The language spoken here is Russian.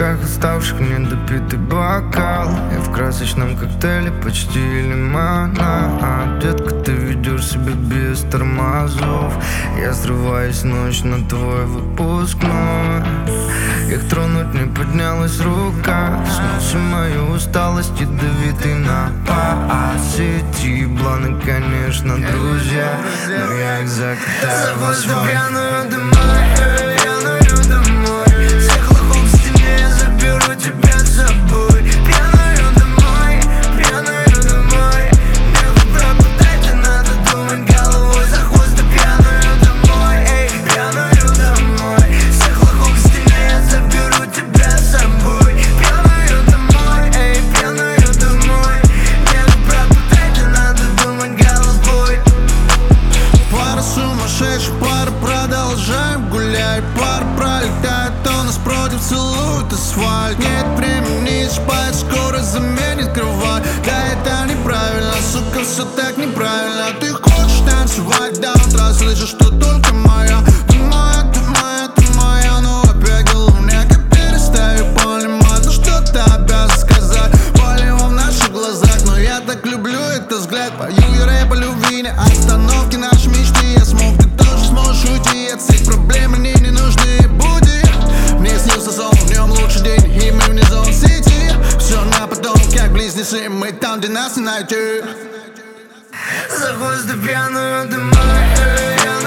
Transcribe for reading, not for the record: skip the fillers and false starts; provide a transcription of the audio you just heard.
руках оставших недопитый бокал. Я в красочном коктейле почти лимонад. Детка, ты ведешь себя без тормозов. Я срываюсь в ночь на твой выпускной. Их тронуть не поднялась рука. Смылся мою усталость, ядовитый напад. Сети бланы, конечно, друзья, но я их закатаю в асфальт. Пьяную домой, пьяную домой. Всех лохов в стене я заберу тебя с собой. Пьяную домой, пьяную домой. Мне пропадать, надо думать головой за хвост. Да пьяную домой, эй, пьяную домой. Всех лохов в стене я заберу тебя с собой. Пьяную домой, эй, пьяную домой. Мне пропадать, надо думать головой. Пара сумасшедших, пара продолжаем гулять. Пара пролетает, то нас против целует асфальт. Нет времени спать, скоро заменит кровать. Да это неправильно, сука, все так неправильно. Ты хочешь танцевать до утра, слышишь, что только моя. Ты моя, ты моя, ты моя. Но опять голову мне как перестаю понимать. Ну что ты обязан сказать? Болево в наших глазах, но я так люблю этот взгляд. Пою я рэп о любви, не остановки наши мечты. Я смог, ты тоже сможешь уйти от всех проблем, мне не нужны буди. Мне снился сон, в нем лучший день, и мы вне зон сети. Все на потом, как близнецы, мы там, где нас не найти. За хвост да пьяную домой.